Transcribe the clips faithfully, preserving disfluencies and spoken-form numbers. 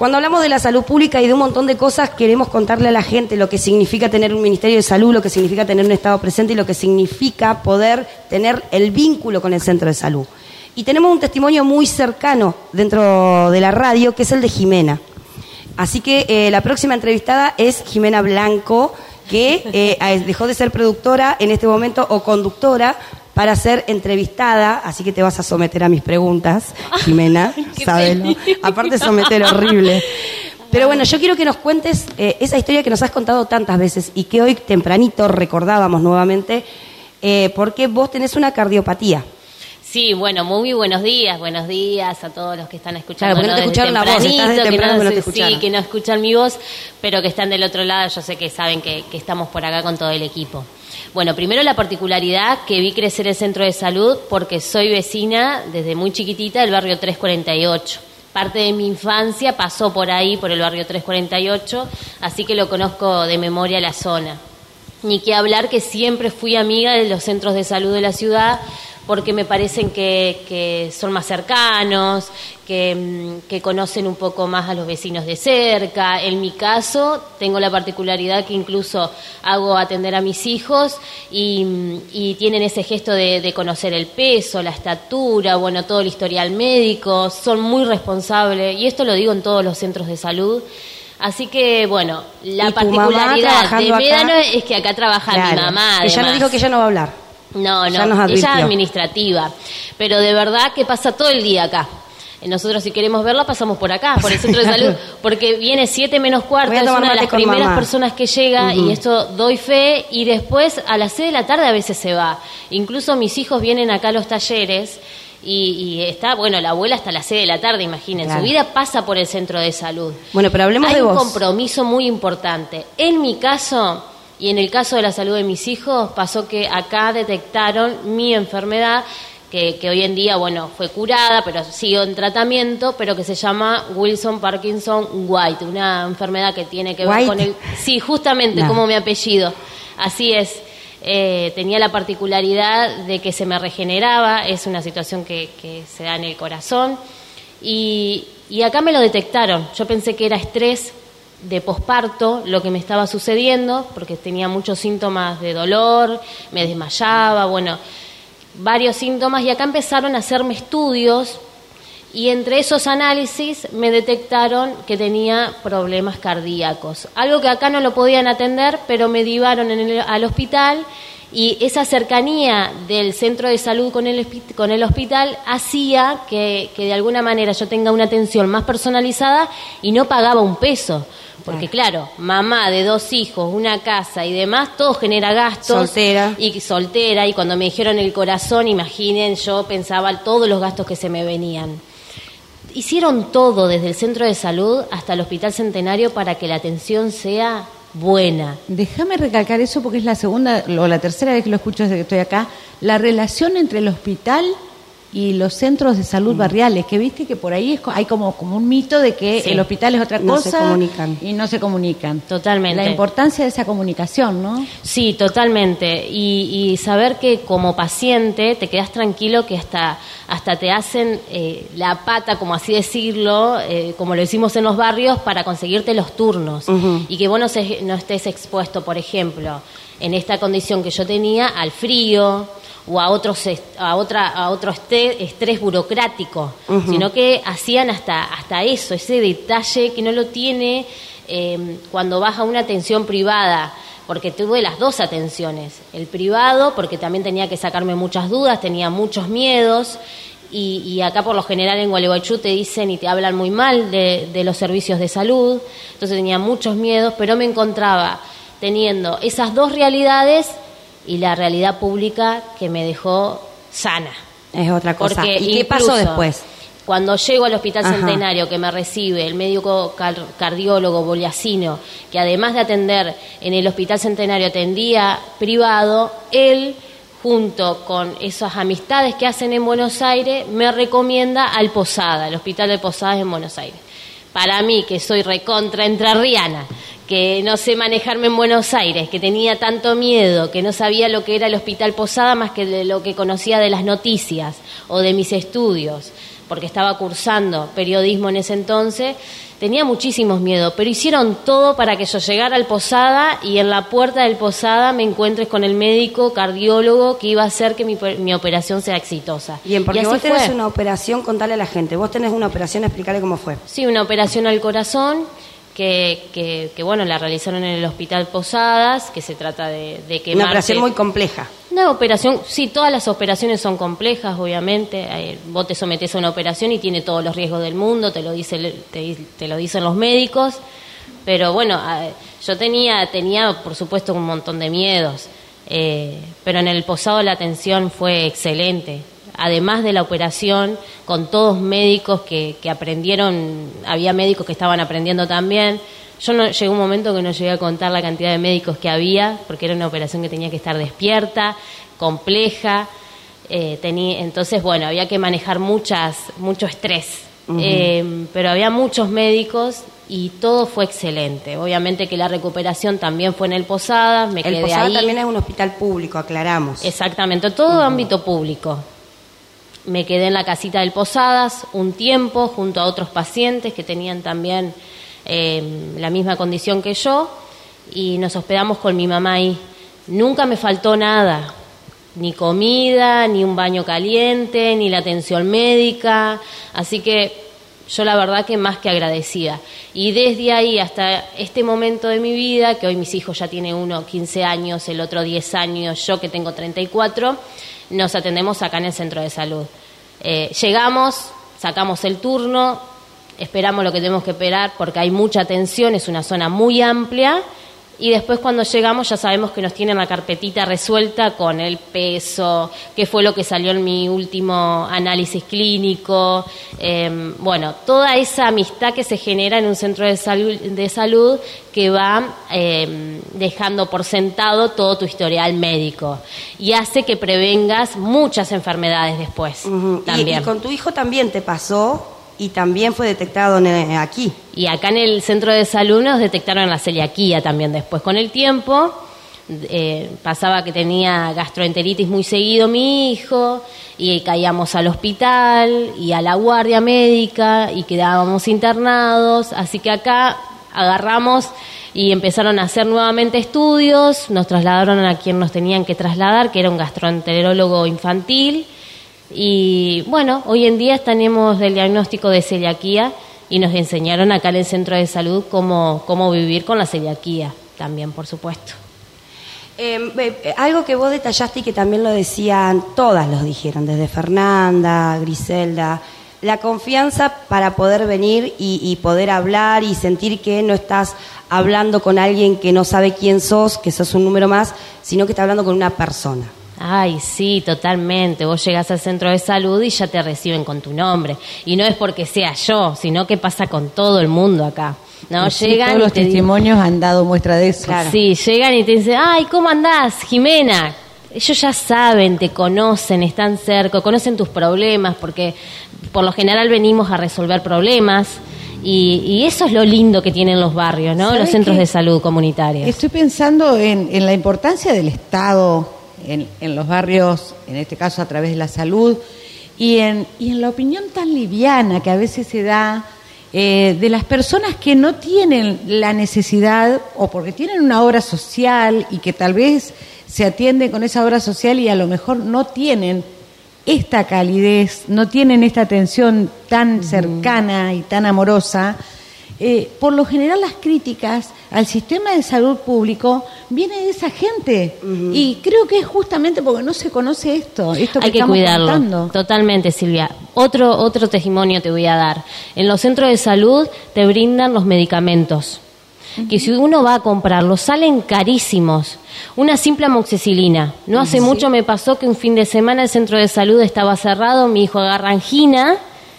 Cuando hablamos de la salud pública y de un montón de cosas, queremos contarle a la gente lo que significa tener un Ministerio de Salud, lo que significa tener un Estado presente y lo que significa poder tener el vínculo con el centro de salud. Y tenemos un testimonio muy cercano dentro de la radio, que es el de Jimena. Así que eh, la próxima entrevistada es Jimena Blanco, que eh, dejó de ser productora en este momento o conductora para ser entrevistada, así que te vas a someter a mis preguntas, Jimena, sábelo. Aparte someter horrible. Pero bueno, yo quiero que nos cuentes eh, esa historia que nos has contado tantas veces y que hoy tempranito recordábamos nuevamente, eh, porque vos tenés una cardiopatía. Sí, bueno, muy buenos días, buenos días a todos los que están escuchando. Claro, porque no te escucharon la voz, estás de temprano que no te escucharon. Sí, que no escuchan mi voz, pero que están del otro lado, yo sé que saben que, que estamos por acá con todo el equipo. Bueno, primero la particularidad que vi crecer el centro de salud porque soy vecina desde muy chiquitita del barrio tres cuarenta y ocho. Parte de mi infancia pasó por ahí, por el barrio tres cuarenta y ocho, así que lo conozco de memoria la zona. Ni que hablar que siempre fui amiga de los centros de salud de la ciudad, porque me parecen que, que son más cercanos, que, que conocen un poco más a los vecinos de cerca. En mi caso, tengo la particularidad que incluso hago atender a mis hijos y, y tienen ese gesto de, de conocer el peso, la estatura, bueno, todo el historial médico, son muy responsables, y esto lo digo en todos los centros de salud. Así que, bueno, la particularidad de Médano es que acá trabaja claro, mi mamá. Ella nos dijo que ella no va a hablar. No, no, ella es administrativa, pero de verdad que pasa todo el día acá. Nosotros si queremos verla pasamos por acá, por el centro de salud, porque viene siete menos cuarto, es una de las primeras mamá. personas que llega uh-huh. y esto doy fe, y después a las seis de la tarde a veces se va. Incluso mis hijos vienen acá a los talleres y, y está, bueno, la abuela hasta las seis de la tarde, imaginen, claro. Su vida pasa por el centro de salud. Bueno, pero hablemos Hay de vos. Hay un compromiso muy importante. En mi caso... Y en el caso de la salud de mis hijos, pasó que acá detectaron mi enfermedad, que, que hoy en día, bueno, fue curada, pero sigo en tratamiento, pero que se llama Wilson Parkinson White, una enfermedad que tiene que ver White. con el... Sí, justamente, no. Como mi apellido. Así es. Eh, tenía la particularidad de que se me regeneraba, es una situación que, que se da en el corazón, y, y acá me lo detectaron. Yo pensé que era estrés de posparto lo que me estaba sucediendo, porque tenía muchos síntomas de dolor, me desmayaba, bueno, varios síntomas, y acá empezaron a hacerme estudios, y entre esos análisis me detectaron que tenía problemas cardíacos, algo que acá no lo podían atender, pero me llevaron en el, al hospital, y esa cercanía del centro de salud con el, con el hospital hacía que, que de alguna manera yo tenga una atención más personalizada y no pagaba un peso. Porque claro, mamá de dos hijos, una casa y demás, todo genera gastos. Soltera. Y soltera, y cuando me dijeron el corazón, imaginen, yo pensaba todos los gastos que se me venían. Hicieron todo desde el centro de salud hasta el Hospital Centenario para que la atención sea buena. Déjame recalcar eso porque es la segunda o la tercera vez que lo escucho desde que estoy acá. La relación entre el hospital y los centros de salud barriales, que viste que por ahí es, hay como, como un mito de que sí. El hospital es otra cosa, no se comunican. Y no se comunican. Totalmente. La importancia de esa comunicación, ¿no? Sí, totalmente. Y, y saber que como paciente te quedas tranquilo, que hasta, hasta te hacen eh, la pata, como así decirlo, eh, como lo hicimos en los barrios, para conseguirte los turnos. Uh-huh. Y que vos no, se, no estés expuesto, por ejemplo, en esta condición que yo tenía, al frío, o a otros a otra a otro estrés burocrático, uh-huh. Sino que hacían hasta hasta eso, ese detalle que no lo tiene eh, cuando vas a una atención privada, porque tuve las dos atenciones, el privado porque también tenía que sacarme muchas dudas, tenía muchos miedos, y, y acá por lo general en Gualeguaychú te dicen y te hablan muy mal de, de los servicios de salud, entonces tenía muchos miedos, pero me encontraba teniendo esas dos realidades y la realidad pública que me dejó sana. Es otra cosa. Porque ¿Y qué pasó después? Cuando llego al Hospital Ajá. Centenario, que me recibe el médico car- cardiólogo Bogliasino, que además de atender en el Hospital Centenario atendía privado, él, junto con esas amistades que hacen en Buenos Aires, me recomienda al Posada, el Hospital de Posadas en Buenos Aires. Para mí, que soy recontra entrerriana, que no sé manejarme en Buenos Aires, que tenía tanto miedo, que no sabía lo que era el Hospital Posada más que de lo que conocía de las noticias o de mis estudios. porque estaba cursando periodismo en ese entonces, tenía muchísimos miedos, pero hicieron todo para que yo llegara al Posada y en la puerta del Posada me encuentres con el médico cardiólogo que iba a hacer que mi, mi operación sea exitosa. Bien, porque y así vos tenés fue. una operación, contale a la gente, vos tenés una operación, explicarle cómo fue. Sí, una operación al corazón que, que, que bueno, la realizaron en el Hospital Posadas, que se trata de, de que una operación muy compleja. Una operación, sí, todas las operaciones son complejas, obviamente. Eh, vos te sometés a una operación y tiene todos los riesgos del mundo, te lo dice, te, te lo dicen los médicos. Pero bueno, eh, yo tenía, tenía, por supuesto, un montón de miedos. Eh, pero en el Posado la atención fue excelente. Además de la operación, con todos médicos que, que aprendieron, había médicos que estaban aprendiendo también. Yo no, llegó un momento que no llegué a contar la cantidad de médicos que había, porque era una operación que tenía que estar despierta, compleja. Eh, tenía, entonces, bueno, había que manejar muchas, mucho estrés. Uh-huh. Eh, pero había muchos médicos y todo fue excelente. Obviamente que la recuperación también fue en el Posadas, me quedé ahí. El Posadas también es un hospital público, aclaramos. Exactamente, todo uh-huh. ámbito público. Me quedé en la casita del Posadas un tiempo junto a otros pacientes que tenían también eh, la misma condición que yo y nos hospedamos con mi mamá ahí. Nunca me faltó nada, ni comida, ni un baño caliente, ni la atención médica, así que yo la verdad que más que agradecida. Y desde ahí hasta este momento de mi vida, que hoy mis hijos ya tienen uno quince años, el otro diez años, yo que tengo treinta y cuatro, nos atendemos acá en el centro de salud. Eh, llegamos, sacamos el turno, esperamos lo que tenemos que esperar porque hay mucha atención, es una zona muy amplia. Y después cuando llegamos ya sabemos que nos tienen la carpetita resuelta con el peso, qué fue lo que salió en mi último análisis clínico, eh, bueno, toda esa amistad que se genera en un centro de salud, de salud que va eh, dejando por sentado todo tu historial médico y hace que prevengas muchas enfermedades después. Uh-huh. También. Y, y con tu hijo también te pasó. Y también fue detectado en, aquí. Y acá en el centro de salud nos detectaron la celiaquía también después. Con el tiempo eh, pasaba que tenía gastroenteritis muy seguido mi hijo y caíamos al hospital y a la guardia médica y quedábamos internados. Así que acá agarramos y empezaron a hacer nuevamente estudios. Nos trasladaron a quien nos tenían que trasladar, que era un gastroenterólogo infantil. Y bueno, hoy en día tenemos el diagnóstico de celiaquía y nos enseñaron acá en el centro de salud cómo, cómo vivir con la celiaquía también, por supuesto. Eh, eh, algo que vos detallaste y que también lo decían, todas los dijeron, desde Fernanda, Griselda, la confianza para poder venir y, y poder hablar y sentir que no estás hablando con alguien que no sabe quién sos, que sos un número más, sino que estás hablando con una persona. Ay, sí, totalmente. Vos llegás al centro de salud y ya te reciben con tu nombre. Y no es porque sea yo, sino que pasa con todo el mundo acá. ¿No? Sí, llegan todos y los te testimonios di- han dado muestra de eso. Claro. Sí, llegan y te dicen, ay, ¿cómo andás, Jimena? Ellos ya saben, te conocen, están cerca, conocen tus problemas, porque por lo general venimos a resolver problemas. Y, y eso es lo lindo que tienen los barrios, ¿no? Los centros de salud comunitarios. Estoy pensando en, en la importancia del Estado En, en los barrios, en este caso a través de la salud, y en, y en la opinión tan liviana que a veces se da eh, de las personas que no tienen la necesidad o porque tienen una obra social y que tal vez se atienden con esa obra social y a lo mejor no tienen esta calidez, no tienen esta atención tan uh-huh. cercana y tan amorosa. Eh, por lo general las críticas al sistema de salud público vienen de esa gente uh-huh. y creo que es justamente porque no se conoce esto, esto que hay que estamos cuidarlo contando. Totalmente, Silvia. Otro otro testimonio te voy a dar. En los centros de salud te brindan los medicamentos uh-huh. que si uno va a comprarlos salen carísimos. Una simple amoxicilina. No hace uh-huh. mucho me pasó que un fin de semana el centro de salud estaba cerrado, mi hijo agarra angina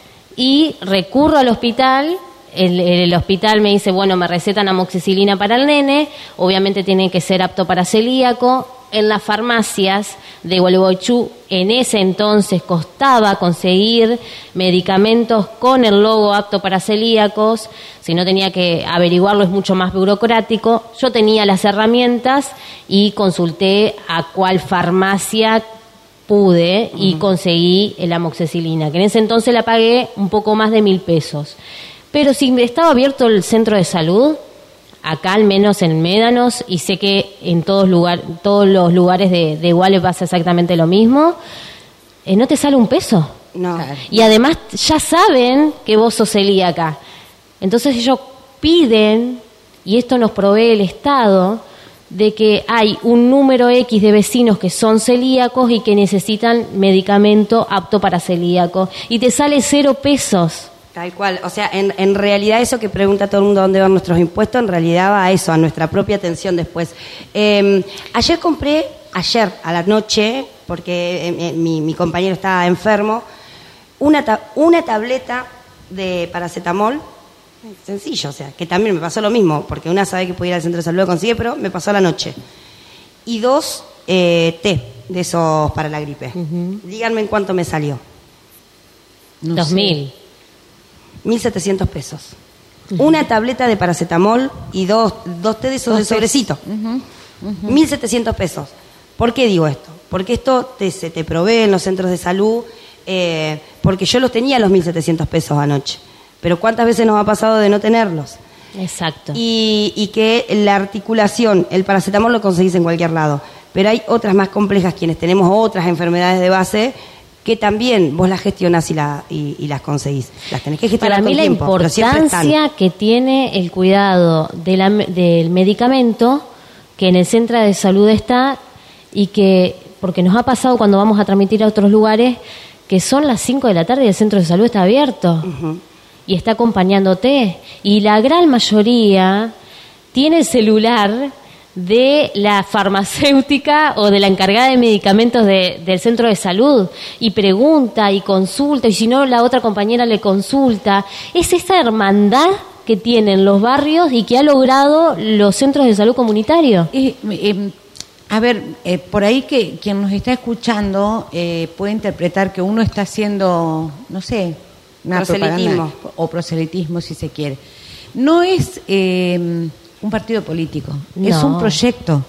y recurro al hospital. El, el hospital me dice, bueno, me recetan amoxicilina para el nene, obviamente tiene que ser apto para celíaco. En las farmacias de Gualeguaychú en ese entonces costaba conseguir medicamentos con el logo apto para celíacos, si no tenía que averiguarlo, es mucho más burocrático. Yo tenía las herramientas y consulté a cuál farmacia pude y uh-huh. conseguí el amoxicilina, que en ese entonces la pagué un poco más de mil pesos. Pero si estaba abierto el centro de salud, acá al menos en Médanos, y sé que en todos, lugar, todos los lugares de, de Guale pasa exactamente lo mismo, eh, no te sale un peso. No. Y además ya saben que vos sos celíaca. Entonces ellos piden, y esto nos provee el Estado, de que hay un número X de vecinos que son celíacos y que necesitan medicamento apto para celíacos. Y te sale cero pesos. Tal cual, o sea, en, en realidad eso que pregunta todo el mundo dónde van nuestros impuestos, en realidad va a eso, a nuestra propia atención después. Eh, ayer compré, ayer a la noche, porque eh, mi, mi compañero estaba enfermo, una, ta- una tableta de paracetamol, sencillo, o sea, que también me pasó lo mismo, porque una sabe que puede ir al centro de salud, lo consigue, pero me pasó a la noche. Y dos eh, té de esos para la gripe. Uh-huh. Díganme en cuánto me salió. No Dos sé. mil. Mil setecientos pesos. Uh-huh. Una tableta de paracetamol y dos, dos té de esos de sobrecito. Uh-huh. Uh-huh. Mil setecientos pesos. ¿Por qué digo esto? Porque esto te, se te provee en los centros de salud, eh, porque yo los tenía los mil setecientos pesos anoche. Pero ¿cuántas veces nos ha pasado de no tenerlos? Exacto. Y, y que la articulación, el paracetamol lo conseguís en cualquier lado. Pero hay otras más complejas, quienes tenemos otras enfermedades de base, que también vos las gestionás y, la, y, y las conseguís. Las tenés que gestionar todo el tiempo. Para mí la importancia que tiene el cuidado de la, del medicamento, que en el centro de salud está, y que, porque nos ha pasado cuando vamos a transmitir a otros lugares, que son las cinco de la tarde y el centro de salud está abierto. Uh-huh. Y está acompañándote. Y la gran mayoría tiene el celular de la farmacéutica o de la encargada de medicamentos de, del centro de salud, y pregunta y consulta, y si no la otra compañera le consulta. Es esa hermandad que tienen los barrios y que ha logrado los centros de salud comunitarios. Eh, eh, a ver, eh, por ahí que quien nos está escuchando eh, puede interpretar que uno está haciendo, no sé, una proselitismo o proselitismo si se quiere. No es eh, un partido político, no. Es un proyecto.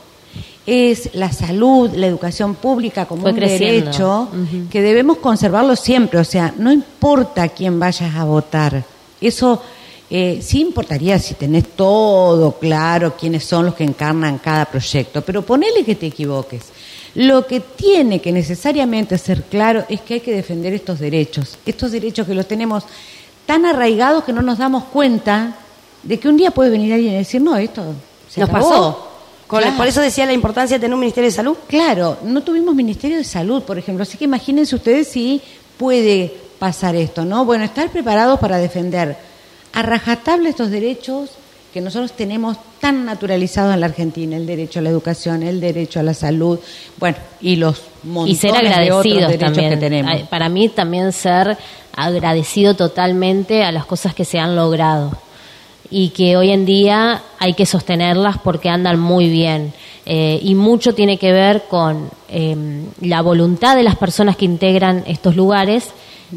Es la salud, la educación pública como un derecho uh-huh. que debemos conservarlo siempre. O sea, no importa quién vayas a votar. Eso eh, sí importaría si tenés todo claro quiénes son los que encarnan cada proyecto. Pero ponele que te equivoques. Lo que tiene que necesariamente ser claro es que hay que defender estos derechos. Estos derechos que los tenemos tan arraigados que no nos damos cuenta de que un día puede venir alguien y decir, no, esto se nos acabó. pasó. Con claro. la, por eso decía la importancia de tener un Ministerio de Salud. Claro, no tuvimos Ministerio de Salud, por ejemplo. Así que imagínense ustedes si puede pasar esto, ¿no? Bueno, estar preparados para defender a rajatabla estos derechos que nosotros tenemos tan naturalizados en la Argentina, el derecho a la educación, el derecho a la salud, bueno, y los montones y ser agradecidos de otros derechos también. Que tenemos. Para mí también ser agradecido totalmente a las cosas que se han logrado y que hoy en día hay que sostenerlas porque andan muy bien. Eh, y mucho tiene que ver con eh, la voluntad de las personas que integran estos lugares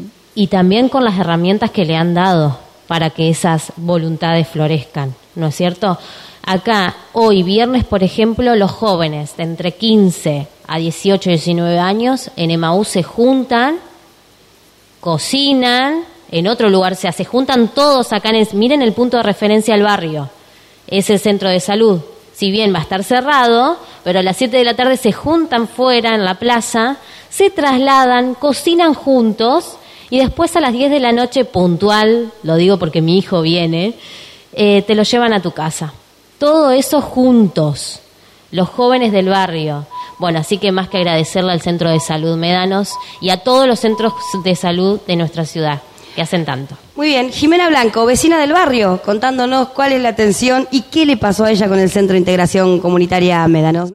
y también con las herramientas que le han dado para que esas voluntades florezcan, ¿no es cierto? Acá, hoy viernes, por ejemplo, los jóvenes de entre quince a dieciocho, diecinueve años en Emaús se juntan, cocinan, en otro lugar, o sea, se juntan todos acá en el, miren el punto de referencia al barrio, es el centro de salud. Si bien va a estar cerrado, pero a las siete de la tarde se juntan fuera en la plaza, se trasladan, cocinan juntos y después a las diez de la noche, puntual, lo digo porque mi hijo viene, eh, te lo llevan a tu casa. Todo eso juntos, los jóvenes del barrio. Bueno, así que más que agradecerle al Centro de Salud Médanos y a todos los centros de salud de nuestra ciudad, que hacen tanto. Muy bien, Jimena Blanco, vecina del barrio, contándonos cuál es la atención y qué le pasó a ella con el Centro de Integración Comunitaria Médanos.